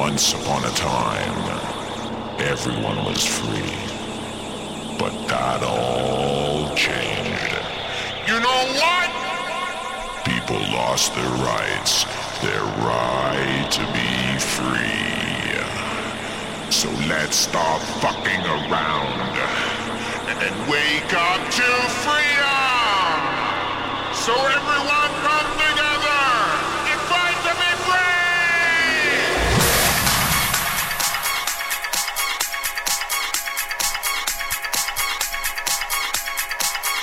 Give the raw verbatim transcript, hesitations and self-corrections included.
Once upon a time, everyone was free. But that all changed. You know what? People lost their rights, their right to be free. So let's stop fucking around and wake up to freedom! So everyone